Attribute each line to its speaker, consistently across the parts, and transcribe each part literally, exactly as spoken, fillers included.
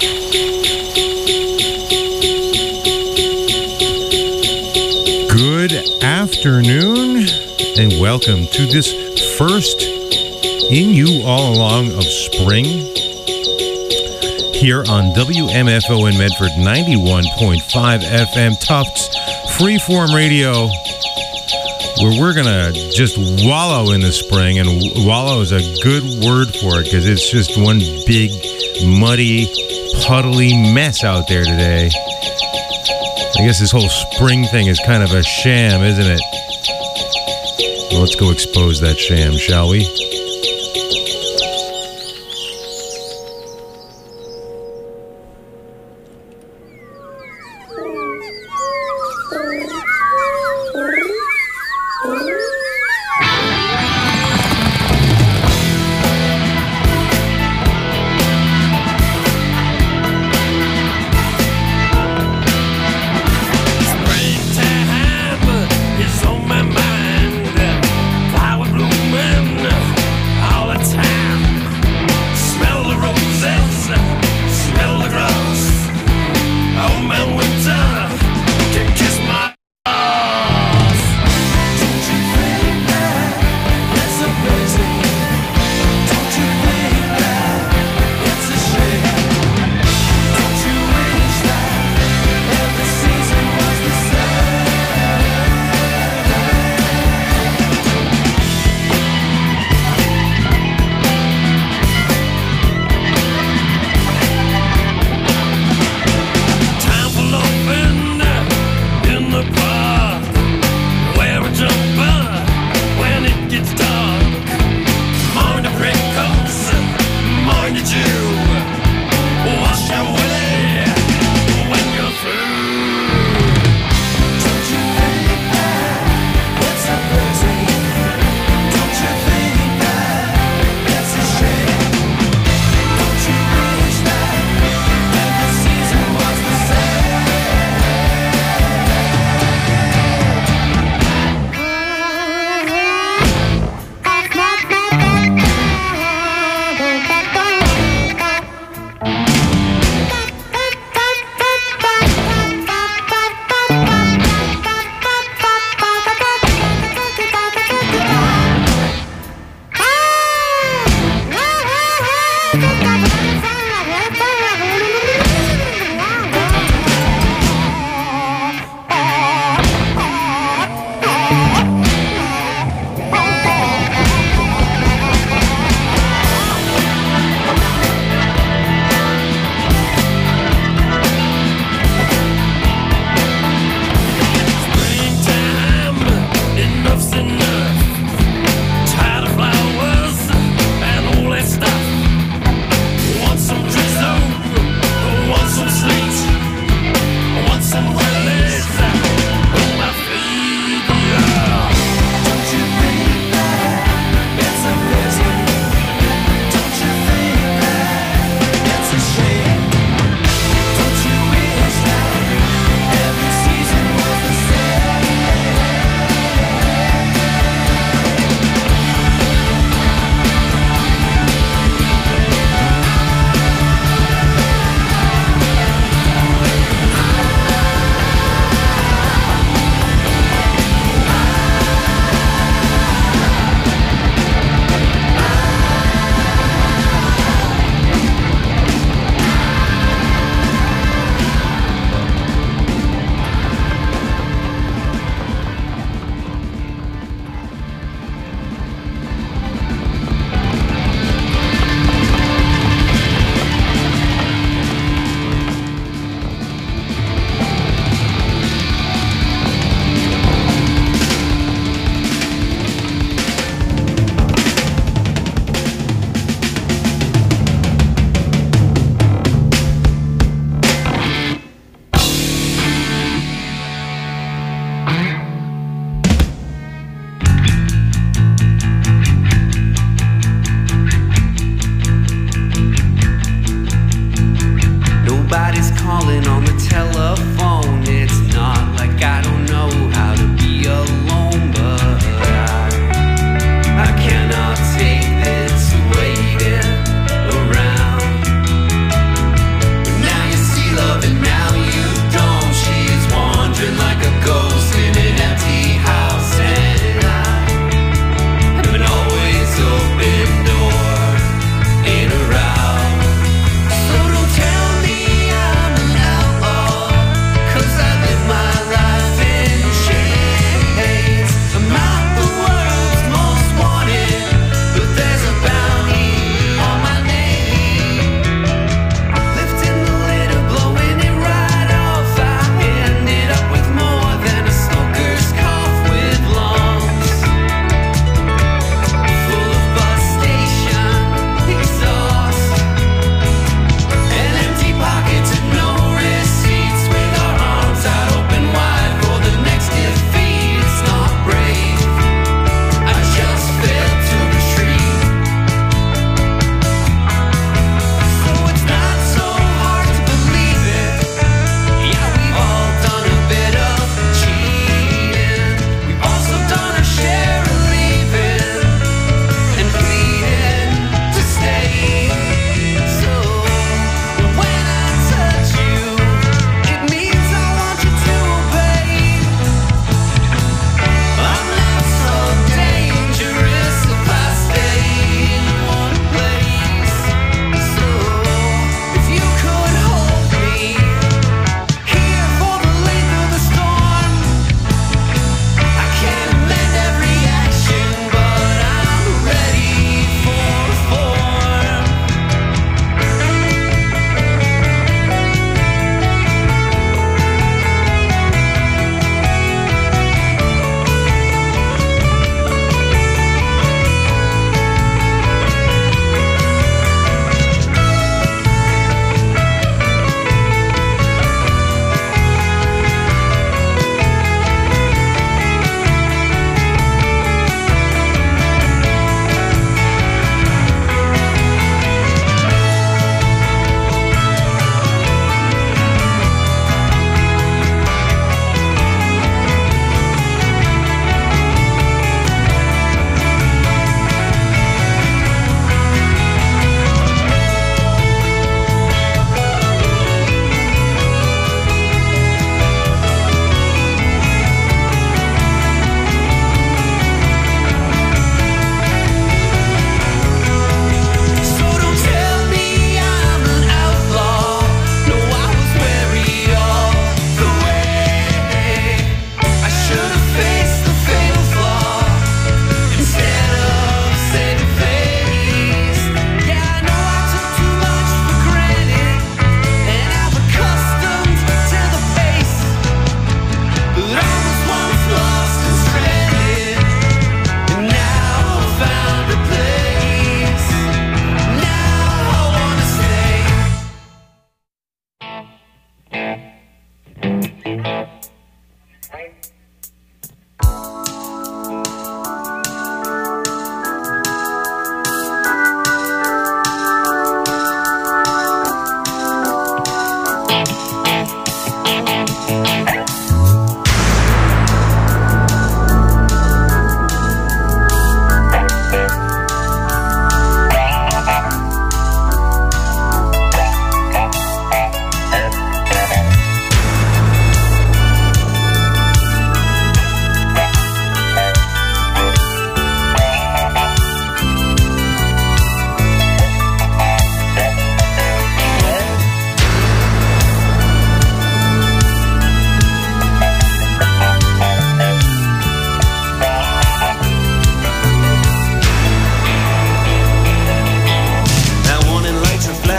Speaker 1: Good afternoon and welcome to this first In You All Along of spring here on W M F O in Medford ninety-one point five F M Tufts Freeform Radio, where we're going to just wallow in the spring, and wallow is a good word for it because it's just one big, muddy, puddly mess out there today. I guess this whole spring thing is kind of a sham, isn't it? Well, let's go expose that sham, shall we?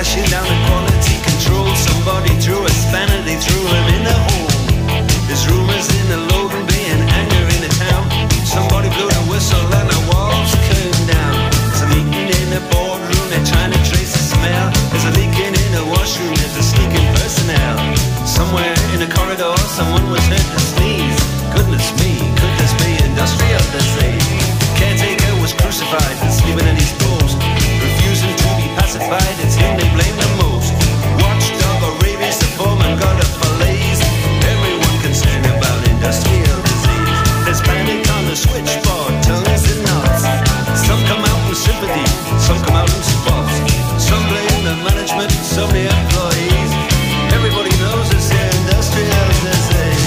Speaker 2: crashing down the quality control. Somebody threw a spanner, they threw him in the hole. There's rumors in the Logan Bay and anger in the town. Somebody blew the whistle and the walls came down. There's a meeting in the boardroom, they're trying to trace the smell. There's a leaking in the washroom, there's a sneaking personnel. Somewhere in the corridor, someone was heard to sneeze. Goodness me, could this be industrial disease? Caretaker was crucified and sleeping in his post, refusing to be pacified. It's him they blame the most. Watchdog or rabies, the foreman got a fillets. Everyone concerned about industrial disease. There's panic on the switchboard, tongues and knots. Some come out in sympathy, some come out in spots. Some blame the management, some the employees. Everybody knows it's the industrial disease.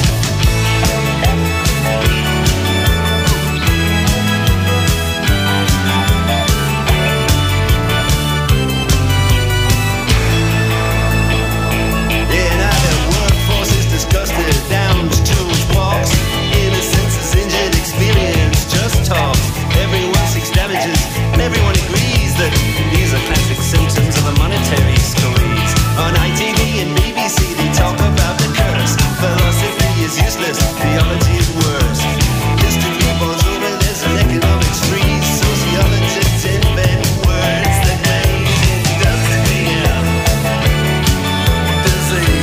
Speaker 2: Downs, tools, walks. Innocence is injured, experience just talks. Everyone seeks damages, and everyone agrees that these are classic symptoms of a monetary squeeze. On I T V and B B C they talk about the curse. Philosophy is useless, theology is worse. History falls over, there's an economics freeze. Sociologists invent words that make industrial disease.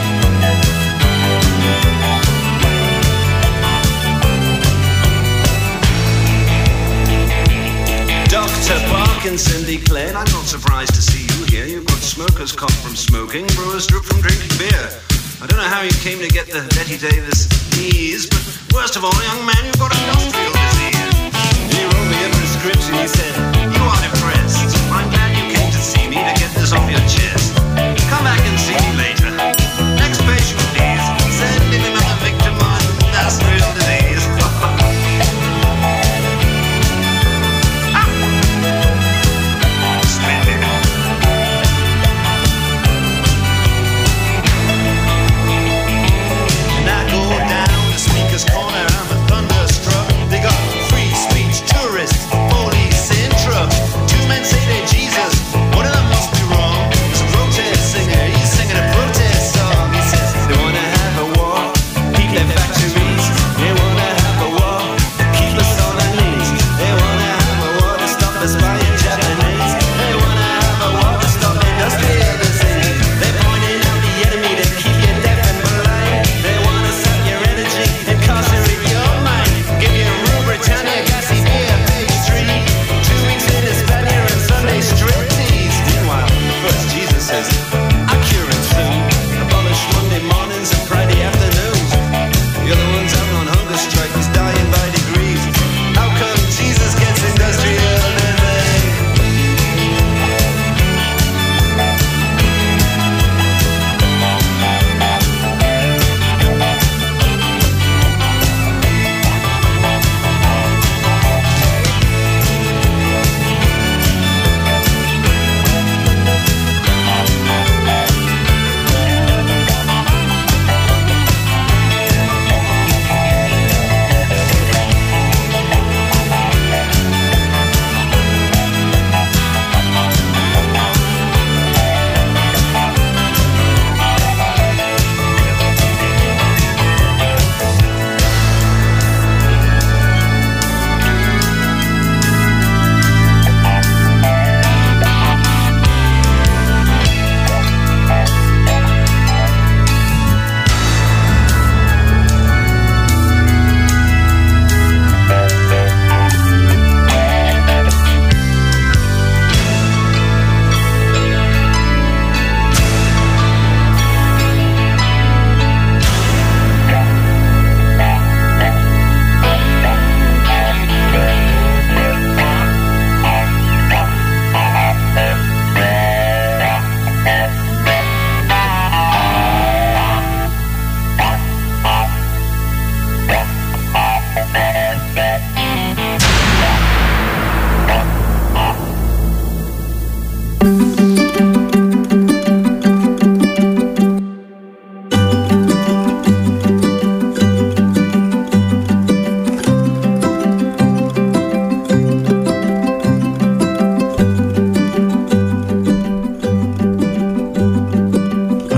Speaker 2: Doctor Parkinson declared, I'm not surprised to see you here. You've got smoker's cough from smoking, brewer's droop from drinking beer. I don't know how you came to get the Betty Davis knees, but worst of all, young man, you've got industrial disease. He wrote me a prescription, he said, you are depressed. I'm glad you came to see me to get this off your chest. Come back and see me later. Next patient, please. Send him another victim of industrial disease. Corner, I'm a thunderstruck. They got free speech tourists, police in trucks. Two men say they're Jesus, one of them must be wrong. There's a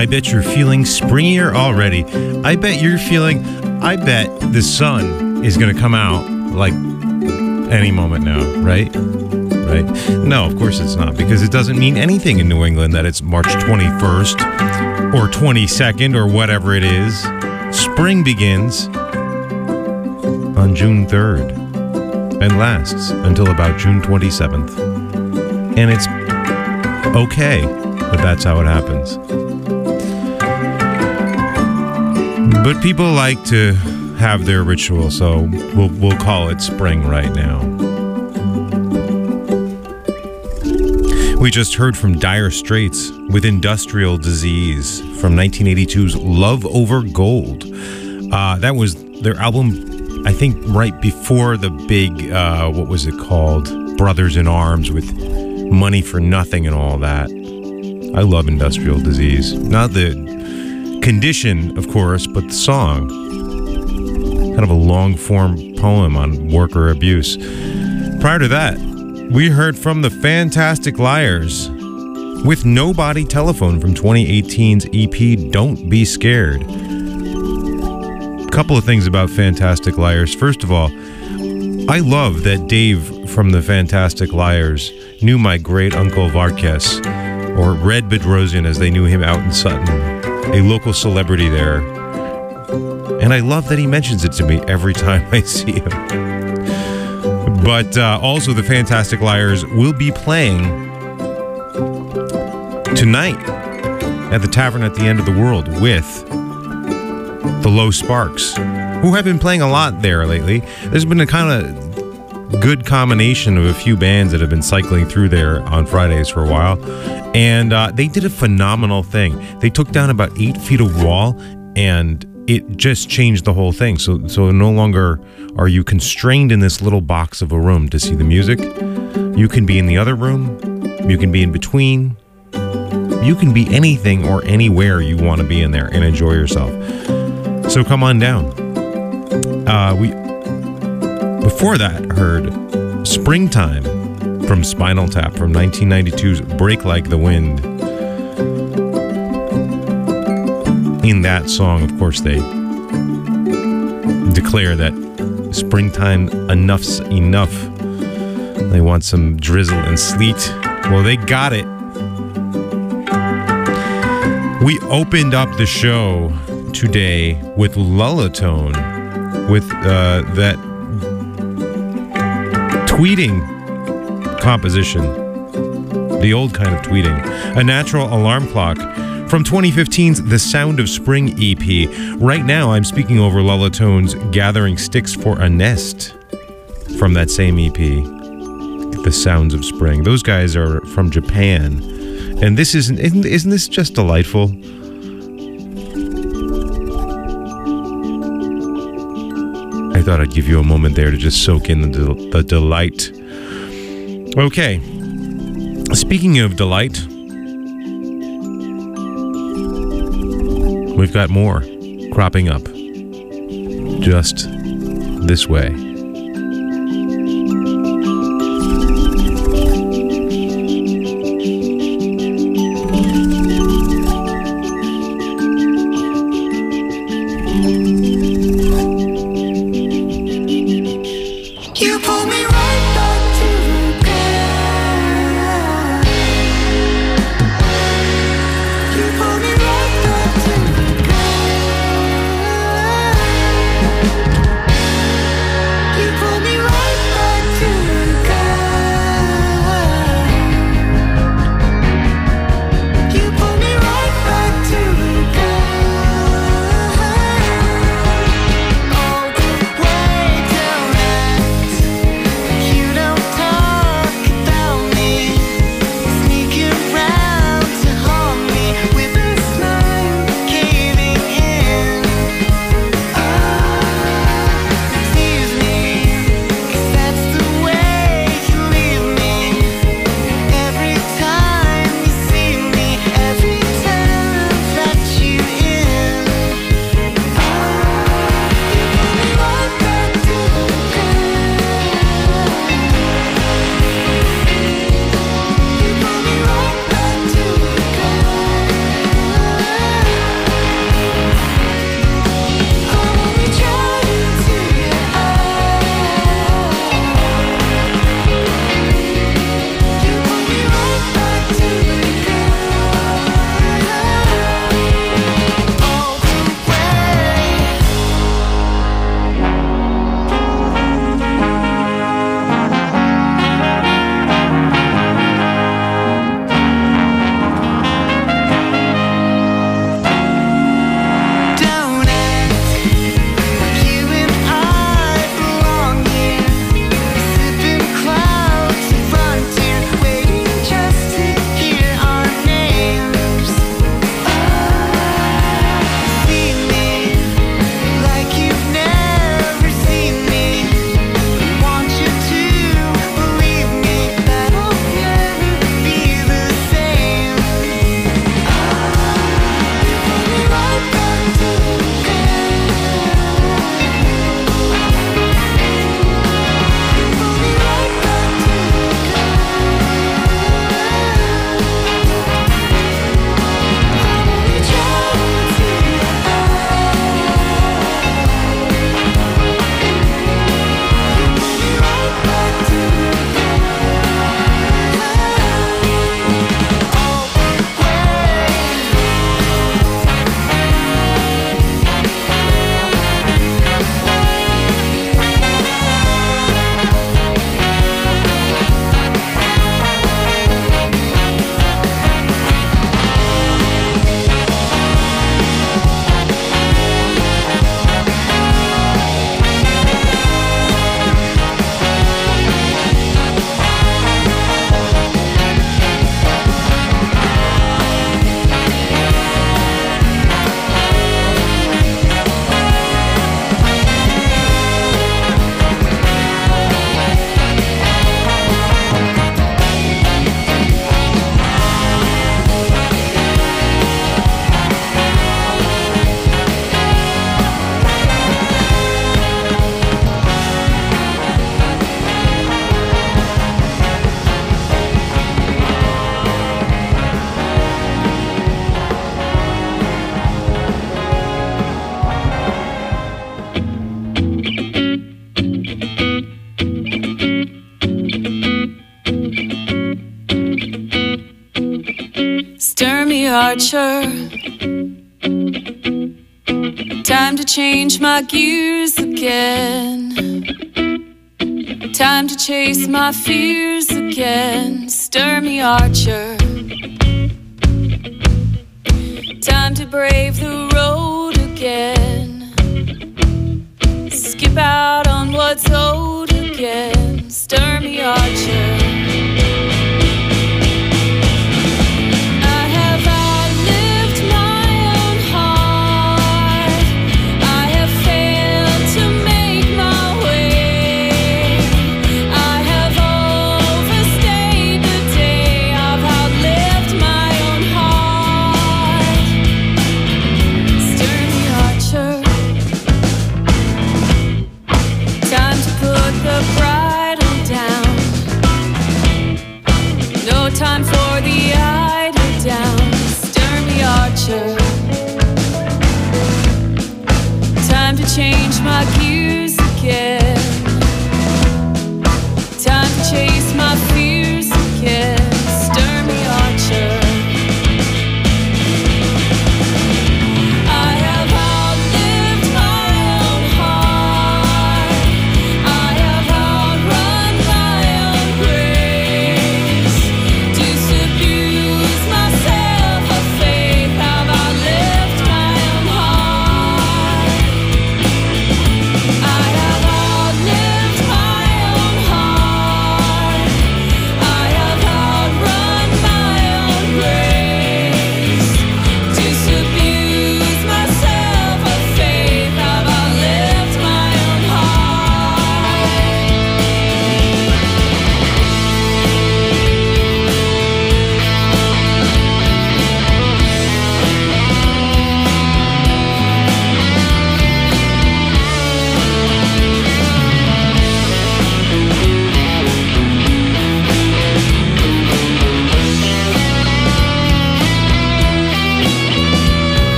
Speaker 1: I bet you're feeling springier already. I bet you're feeling, I bet the sun is going to come out like any moment now, right? Right? No, of course it's not, because it doesn't mean anything in New England that it's March twenty-first or twenty-second or whatever it is. Spring begins on June third and lasts until about June twenty-seventh. And it's okay that that's how it happens. But people like to have their ritual, so we'll we'll call it spring right now. We just heard from Dire Straits with Industrial Disease from nineteen eighty-two's Love Over Gold. Uh, that was their album, I think, right before the big, uh, what was it called? Brothers in Arms with Money for Nothing and all that. I love Industrial Disease. Not the condition, of course, but the song. Kind of a long-form poem on worker abuse. Prior to that, we heard from the Fantastic Liars with Nobody Telephone from twenty eighteen's E P Don't Be Scared. Couple of things about Fantastic Liars. First of all, I love that Dave from the Fantastic Liars knew my great uncle Varkes, or Red Bedrosian as they knew him out in Sutton, a local celebrity there. And I love that he mentions it to me every time I see him. But uh, also the Fantastic Liars will be playing tonight at the Tavern at the End of the World with the Low Sparks, who have been playing a lot there lately. There's been a kind of good combination of a few bands that have been cycling through there on Fridays for a while. And uh, they did a phenomenal thing. They took down about eight feet of wall, and it just changed the whole thing. So, so no longer are you constrained in this little box of a room to see the music. You can be in the other room. You can be in between. You can be anything or anywhere you want to be in there and enjoy yourself. So come on down. Uh, we before that heard Springtime from Spinal Tap from nineteen ninety-two's Break Like the Wind. In that song, of course, they declare that springtime enough's enough. They want some drizzle and sleet. Well, they got it. We opened up the show today with Lullatone, with uh, that tweeting composition, the old kind of tweeting, a natural alarm clock from twenty fifteen's The Sound of Spring E P. Right now, I'm speaking over Lullatone's Gathering Sticks for a Nest from that same E P, The Sounds of Spring. Those guys are from Japan, and this isn't, isn't, isn't this just delightful? I thought I'd give you a moment there to just soak in the, del- the delight. Okay, speaking of delight, we've got more cropping up just this way.
Speaker 3: Thank you. Sturmy Archer. Time to change my gears again. Time to chase my fears again. Sturmy Archer. Time to brave the road again. Skip out on what's old again. Sturmy Archer. Time for the idle down, Sturmy Archer. Time to change my gears again. Time to chase my fears again, Sturmy Archer.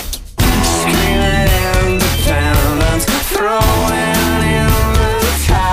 Speaker 4: Throwing in the towel.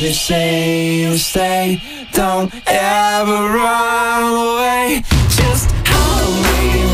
Speaker 4: Baby, say you'll stay. Don't ever run away. Just hold me.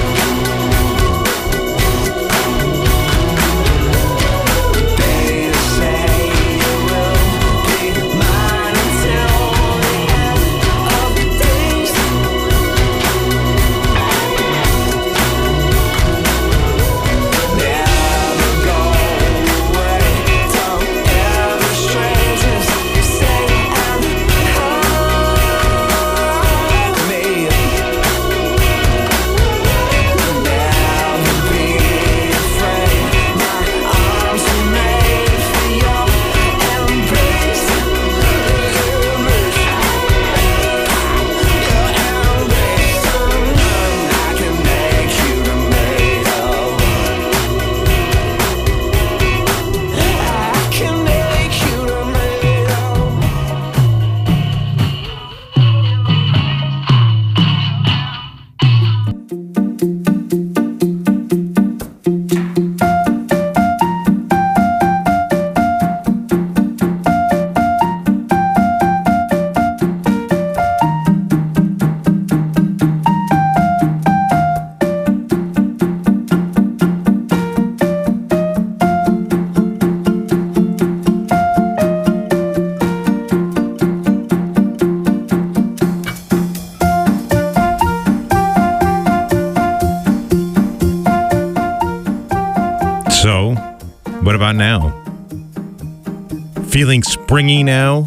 Speaker 1: So, what about now? Feeling springy now?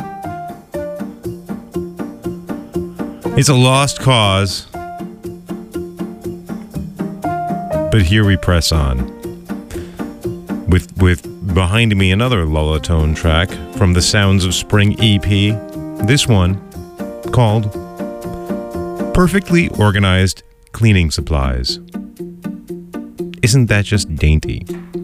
Speaker 1: It's a lost cause, but here we press on. With with behind me another Lullatone track from the Sounds of Spring E P. This one called Perfectly Organized Cleaning Supplies. Isn't that just dainty?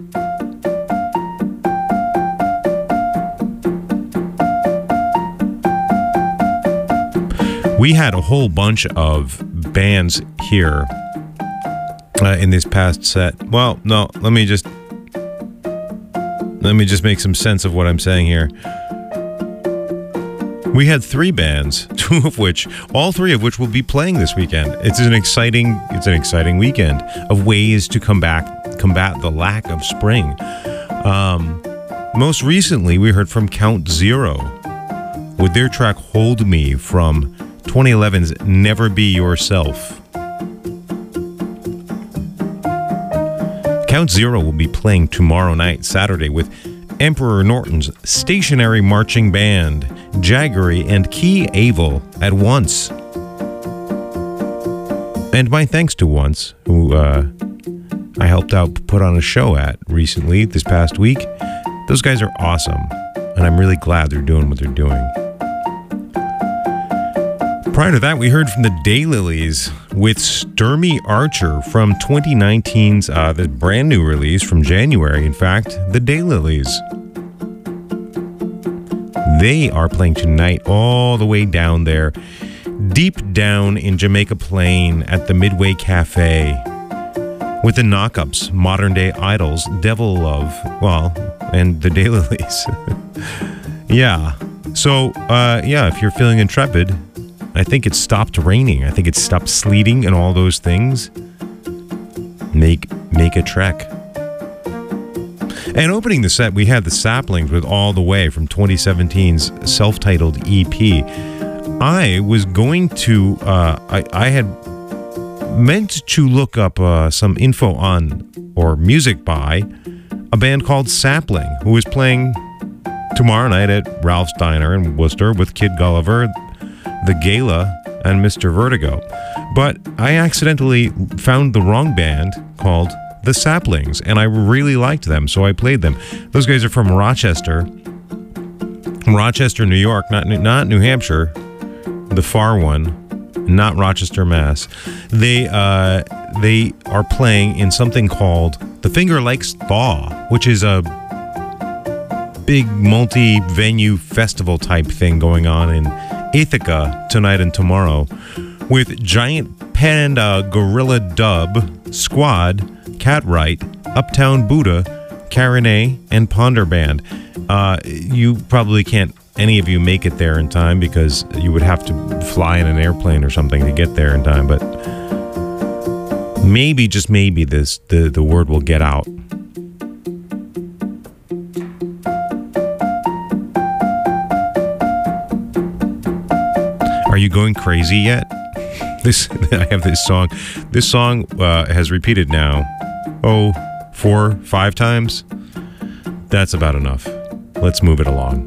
Speaker 1: We had a whole bunch of bands here uh, in this past set. Well, no, let me just let me just make some sense of what I'm saying here. We had three bands, two of which, all three of which will be playing this weekend. It's an exciting, it's an exciting weekend of ways to come back, combat the lack of spring. Um, most recently, we heard from Count Zero with their track "Hold Me" from twenty eleven's Never Be Yourself. Count Zero will be playing tomorrow night, Saturday, with Emperor Norton's Stationary Marching Band, Jaggery, and Key Avil at Once. And my thanks to Once, who uh, I helped out put on a show at recently, this past week. Those guys are awesome, and I'm really glad they're doing what they're doing. Prior to that, we heard from the Daylilies with Sturmy Archer from twenty nineteen's uh, the brand new release from January, in fact, the Daylilies. They are playing tonight all the way down there, deep down in Jamaica Plain at the Midway Cafe with the Knockups, Modern Day Idols, Devil Love, well, and the Daylilies. Yeah. So, uh, yeah, if you're feeling intrepid, I think it stopped raining. I think it stopped sleeting and all those things. Make make a trek. And opening the set, we had the Saplings with All the Way from twenty seventeen's self-titled E P. I was going to, uh, I, I had meant to look up uh, some info on, or music by, a band called Sapling, who is playing tomorrow night at Ralph's Diner in Worcester with Kid Gulliver, The Gala, and Mister Vertigo. But I accidentally found the wrong band called The Saplings, and I really liked them, so I played them. Those guys are from Rochester, Rochester, New York, not not New Hampshire, the far one, not Rochester, Mass. They uh, they are playing in something called The Finger Lakes Thaw, which is a big multi-venue festival type thing going on in Ithaca tonight and tomorrow, with Giant Panda, Gorilla Dub, Squad, Catwright, Uptown Buddha, Carenet, and Ponder Band. Uh, you probably can't any of you make it there in time, because you would have to fly in an airplane or something to get there in time. But maybe, just maybe, this the, the word will get out. Are you going crazy yet? This I have this song. This song uh, has repeated now, oh, four, five times. That's about enough. Let's move it along.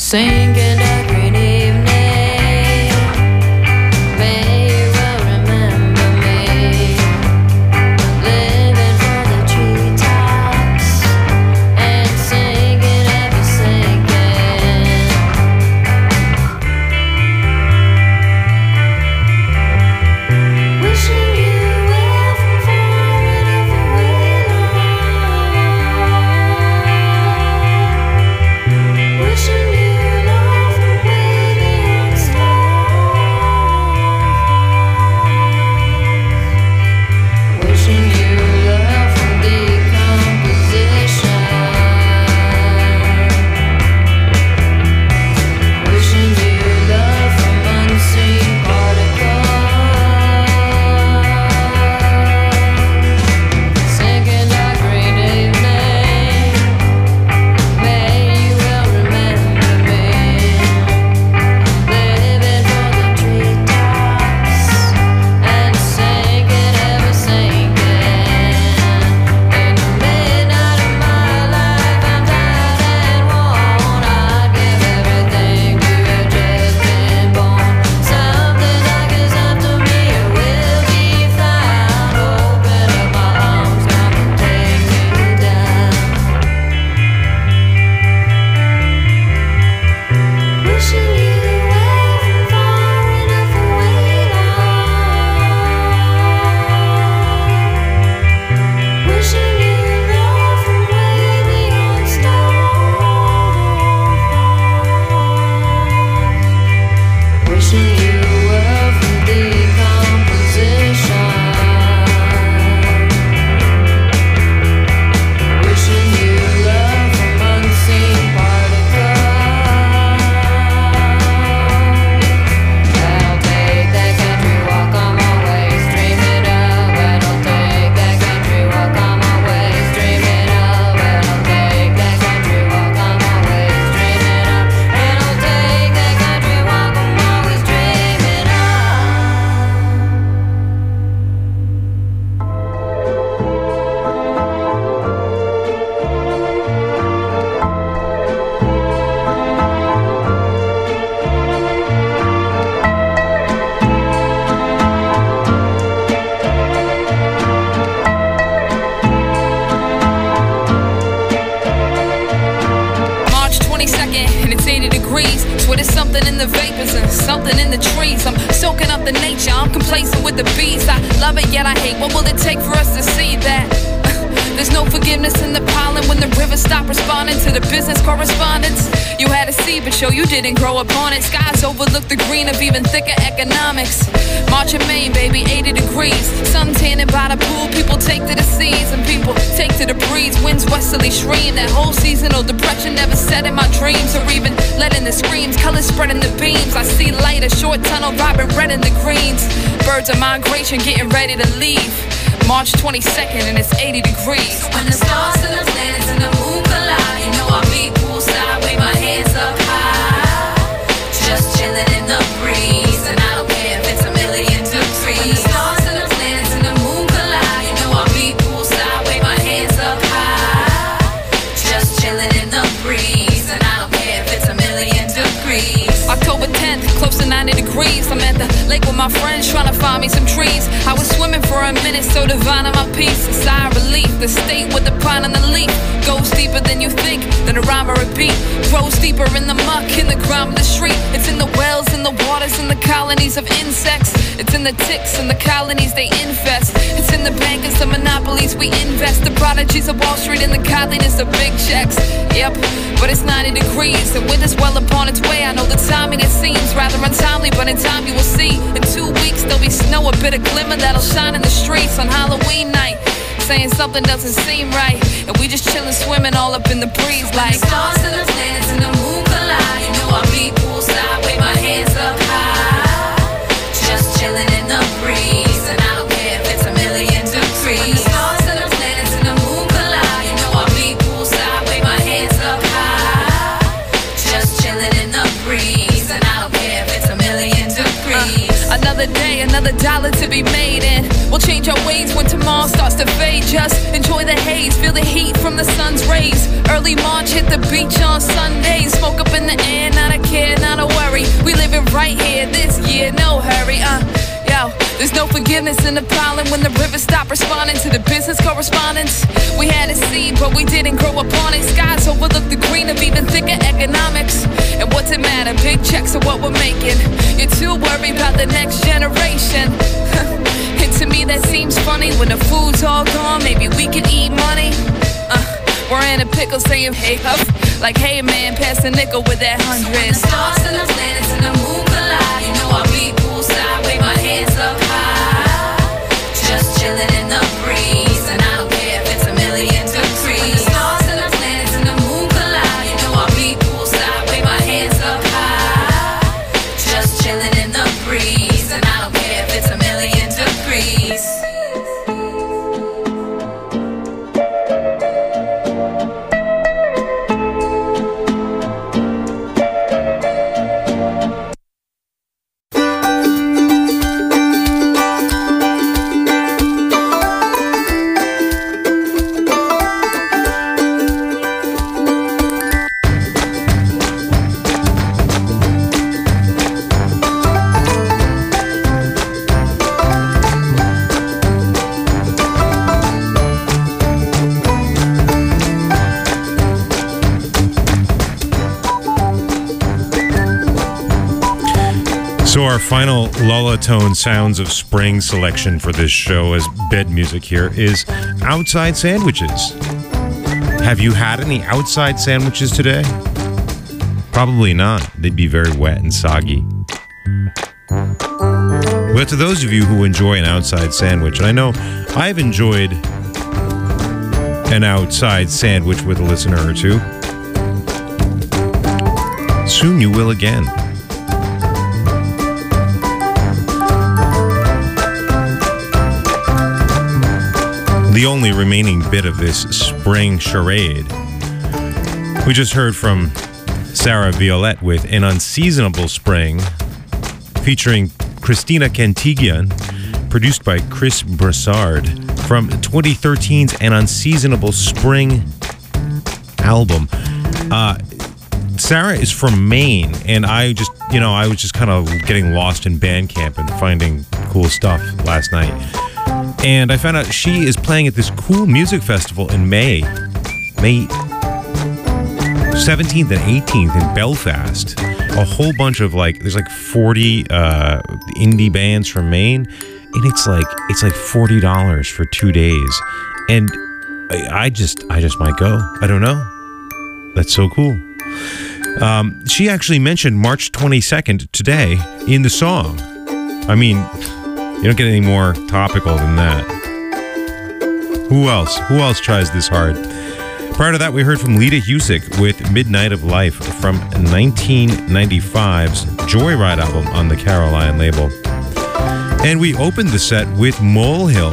Speaker 3: Singing a green evening. May you well remember me. Living for the treetops and singing ever singing. Wishing you well from far enough away, Lord. Wishing you love from way beyond stars. Wishing you love from decomposition. Wishing you love from unseen particles. Singing a green evening. May you well remember me. Living for the treetops and singing ever singing. In the midnight of my life, I'm tired and worn. I'd give everything to have just been born. Something like is after me, it will be found. Open up my arms, come and take me down. Wishing you well from far enough away, Lord. Wishing you love from way beyond stars. Wishing you well from decomposition. Wishing you love from unseen particles. I'll take that country walk, I'm always dreaming of. And I'll take that country walk, I'm always dreaming of. And I'll take that country walk, I'm always dreaming of. And I'll take that country walk, I'm always dreaming of.
Speaker 5: March twenty-second, and it's eighty degrees. Swear there's something in the vapors and something in the trees. I'm soaking up the nature, I'm complacent with the bees. I love it, yet I hate. What will it take for us to see that? There's no forgiveness in the pollen when the rivers stop responding to the business correspondence. You had a seed, but show you didn't grow up on it. Skies overlook the green of even thicker economics. March in Maine, baby, eighty degrees. Sun tanning by the pool, people take to the seas and people take to the breeze. Winds westerly stream, that whole seasonal depression never set in my dreams or even let in the screams. Colors spreading the beams, I see light, a short tunnel, vibrant red in the greens. Birds of migration getting ready to leave. March twenty-second and it's eighty degrees.
Speaker 3: When the stars and the planets and the moon collide, you know I'll be poolside, wave my hands up high. Just chilling in the breeze, and I don't care if it's a million degrees. When the stars and the planets and the moon collide, you know I'll be poolside, wave my hands up high. Just chilling in the breeze, and I don't care if it's a million degrees.
Speaker 5: October tenth, close to ninety degrees. I'm at the lake with my friends trying to find me some trees. I was swimming for a minute, so divine in my peace. A sigh of relief, the state with the pine on the leaf goes deeper than you think, than a rhyme or a beat. Grows deeper in the muck, in the grime of the street. It's in the wells, in the waters, in the colonies of insects. It's in the ticks and the colonies they infest. It's in the bankers, the monopolies we invest. The prodigies of Wall Street and the godliness of big checks. Yep, but it's ninety degrees. The winter's well upon its way. I know the timing, it seems rather untimely, but in time you will see. In two weeks there'll be snow, a bit of glimmer that'll shine in the streets on Halloween night. Saying something doesn't seem right, and we just chillin', swimming all up in the breeze like
Speaker 3: When the stars and the planets and the moon collide, you know I'll be poolside, wave my hands up high. Just chilling in the breeze, and I don't care if it's a million degrees. When the stars and the planets and the moon collide, you know I'll be poolside, wave my hands up high. Just chilling in the breeze, and I don't care if it's a million degrees.
Speaker 5: uh, another day, another dollar to be made in. We'll change change our ways when tomorrow starts to fade. Just enjoy the haze, feel the heat from the sun's rays. Early March, hit the beach on Sundays. Smoke up in the air, not a care, not a worry. We living right here this year, no hurry. Uh, yo, there's no forgiveness in the pollen when the rivers stop responding to the business correspondence. We had a seed, but we didn't grow upon it. Skies overlook the green of even thicker economics. And what's it matter? Big checks are what we're making. You're too worried about the next generation. And to me that seems funny. When the food's all gone, maybe we can eat money. Uh, we're in a pickle saying hey up. Like hey man, pass the nickel with that hundred. So when the stars and the planets and the moon collide, you know I'll be poolside, wave my hands up high. Just chilling in the breeze, and I don't care if it's a million degrees. So when the stars and the planets and the moon collide, you know I'll be poolside, wave my hands up high. Just chilling in the breeze, and I don't care if it's a million degrees.
Speaker 1: So our final lull-a-tone sounds of spring selection for this show as bed music here is outside sandwiches. Have you had any outside sandwiches today? Probably not. They'd be very wet and soggy. But to those of you who enjoy an outside sandwich, and I know I've enjoyed an outside sandwich with a listener or two, soon you will again. The only remaining bit of this spring charade. We just heard from Sarah Violette with An Unseasonable Spring, featuring Christina Cantigian, produced by Chris Broussard, from twenty thirteen's An Unseasonable Spring album. Uh, Sarah is from Maine, and I just, you know, I was just kind of getting lost in Bandcamp and finding cool stuff last night. And I found out she is playing at this cool music festival in May, May seventeenth and eighteenth in Belfast. A whole bunch of like, there's like forty uh, indie bands from Maine, and it's like it's like forty dollars for two days. And I, I just I just might go. I don't know. That's so cool. Um, she actually mentioned March twenty-second today in the song. I mean, you don't get any more topical than that. Who else? Who else tries this hard? Prior to that, we heard from Lita Husick with Midnight of Life from nineteen ninety-five's Joyride album on the Caroline label. And we opened the set with Molehill.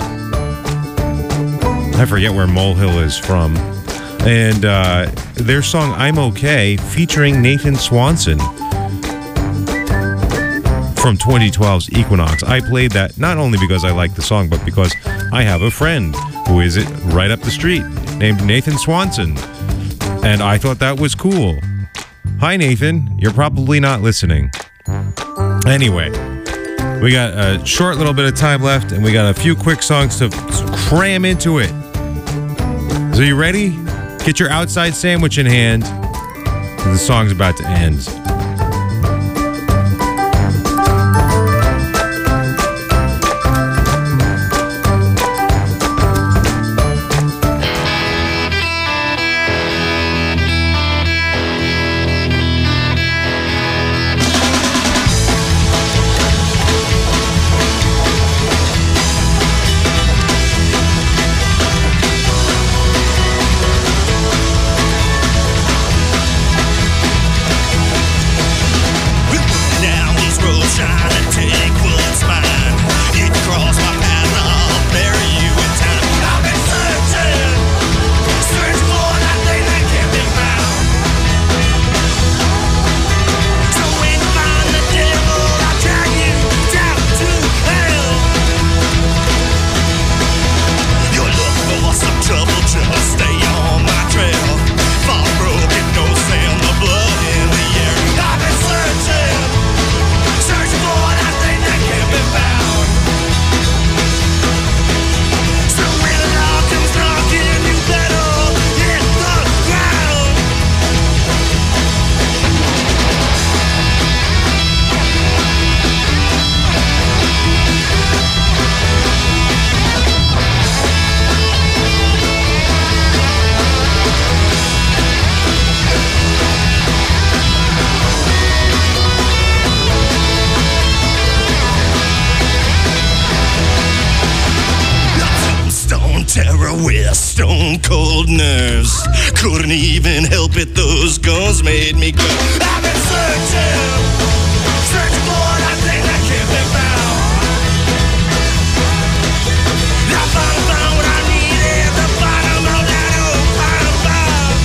Speaker 1: I forget where Molehill is from. And uh, their song I'm Okay, featuring Nathan Swanson from twenty twelve's Equinox. I played that not only because I like the song, but because I have a friend who is it right up the street named Nathan Swanson. And I thought that was cool. Hi, Nathan. You're probably not listening. Anyway, we got a short little bit of time left, and we got a few quick songs to cram into it. So you ready? Get your outside sandwich in hand. The song's about to end.
Speaker 6: terror with stone cold nerves. Couldn't even help it, those guns made me go. I've been searching, searching for that thing that kept me bound. I found, found what I needed at the bottom of that old pile of bombs.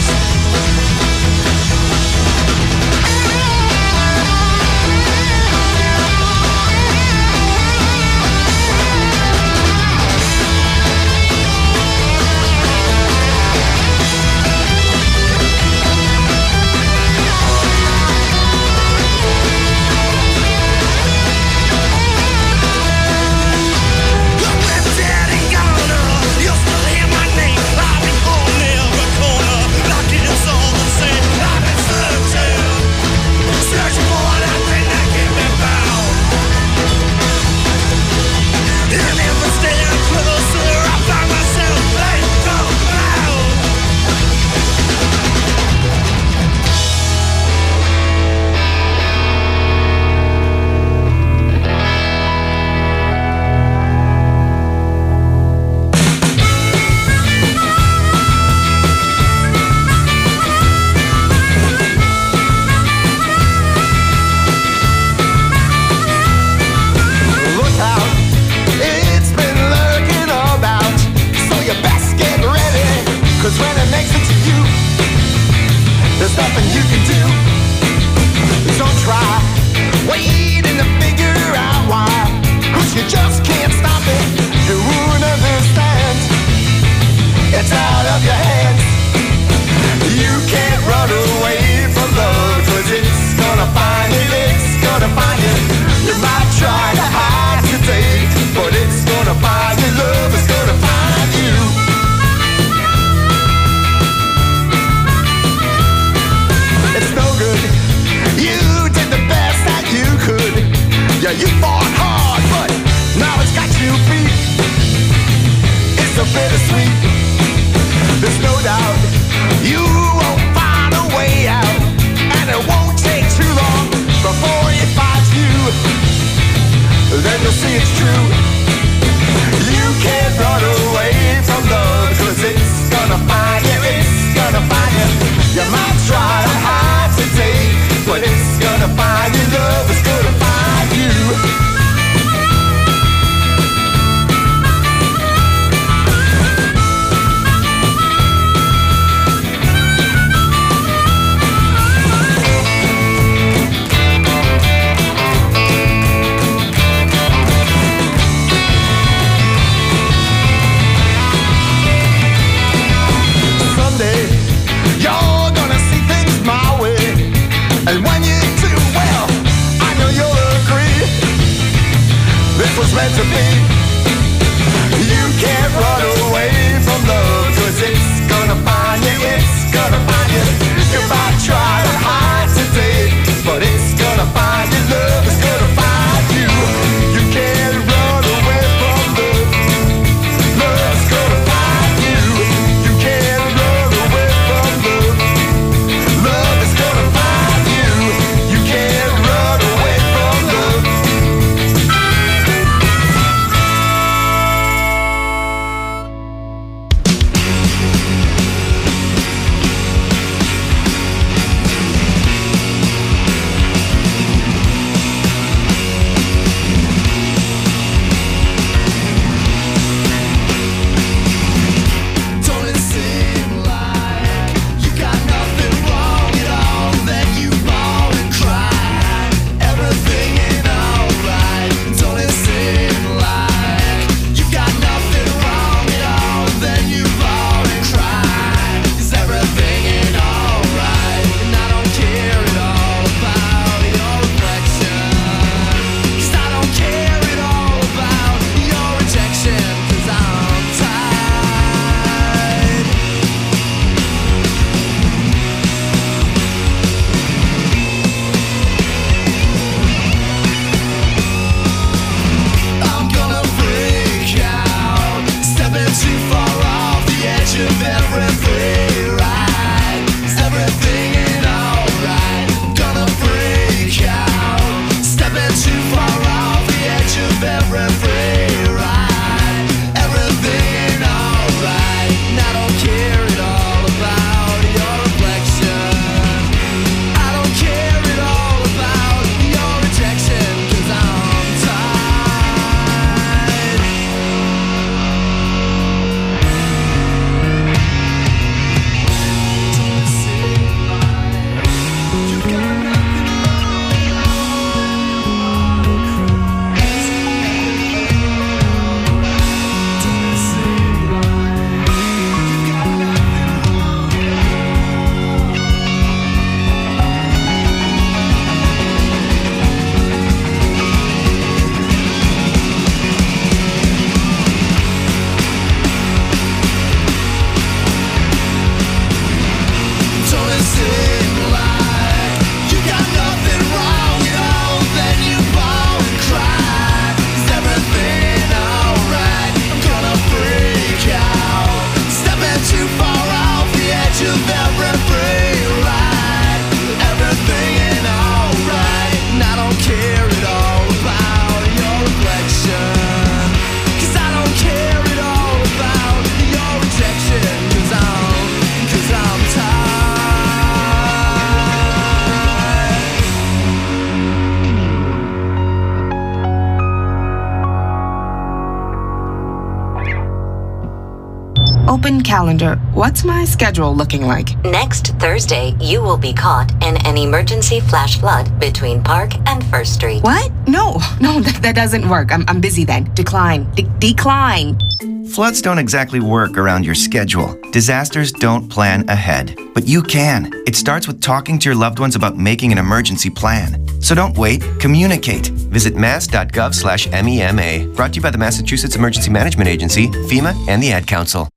Speaker 7: Open calendar. What's my schedule looking like?
Speaker 8: Next Thursday, you will be caught in an emergency flash flood between Park and First Street.
Speaker 7: What? No, no, that, that doesn't work. I'm, I'm busy then. Decline. De- decline.
Speaker 9: Floods don't exactly work around your schedule. Disasters don't plan ahead. But you can. It starts with talking to your loved ones about making an emergency plan. So don't wait. Communicate. Visit mass.gov slash MEMA. Brought to you by the Massachusetts Emergency Management Agency, FEMA, and the Ad Council.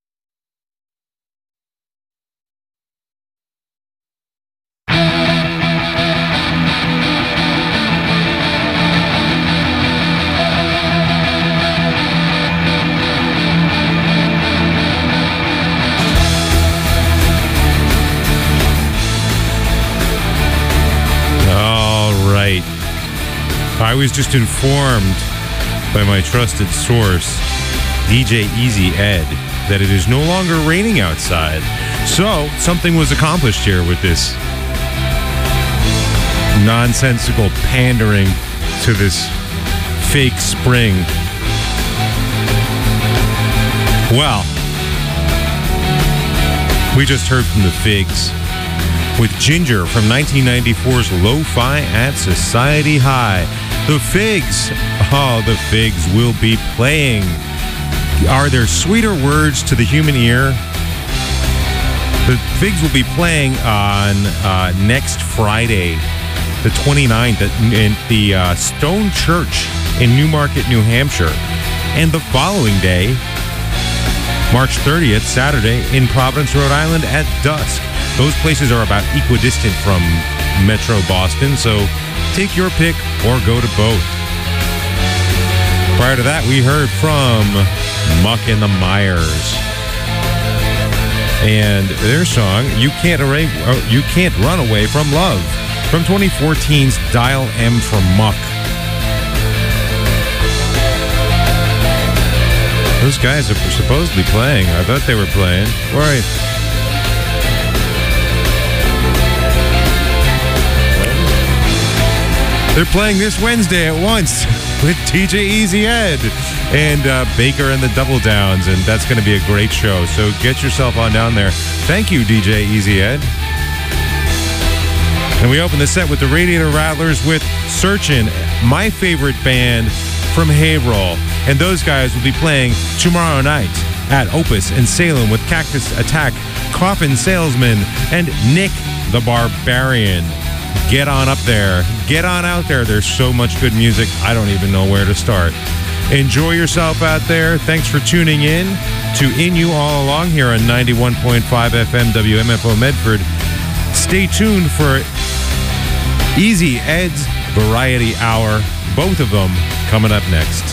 Speaker 1: I was just informed by my trusted source, D J Easy Ed, that it is no longer raining outside. So something was accomplished here with this nonsensical pandering to this fake spring. Well, we just heard from the Figs with Ginger from nineteen ninety-four's Lo-Fi at Society High. The Figs, oh, the Figs will be playing. Are there sweeter words to the human ear? The Figs will be playing on uh, next Friday, the twenty-ninth, at, at the uh, Stone Church in Newmarket, New Hampshire. And the following day, March thirtieth, Saturday, in Providence, Rhode Island at dusk. Those places are about equidistant from Metro Boston, so take your pick or go to both. Prior to that, we heard from Muck and the Myers and their song "You Can't Array, uh, You Can't Run Away from Love" from twenty fourteen's Dial M for Muck. Those guys are supposedly playing. I thought they were playing. All right. They're playing this Wednesday at once with D J Easy Ed and uh, Baker and the Double Downs, and that's going to be a great show. So get yourself on down there. Thank you, D J Easy Ed. And we open the set with the Radiator Rattlers with Searchin', my favorite band from Haverhill. And those guys will be playing tomorrow night at Opus in Salem with Cactus Attack, Coffin Salesman, and Nick the Barbarian. Get on up there. Get on out there. There's so much good music, I don't even know where to start. Enjoy yourself out there. Thanks for tuning in to In You All Along here on ninety-one point five F M W M F O Medford. Stay tuned for Easy Ed's Variety Hour. Both of them coming up next.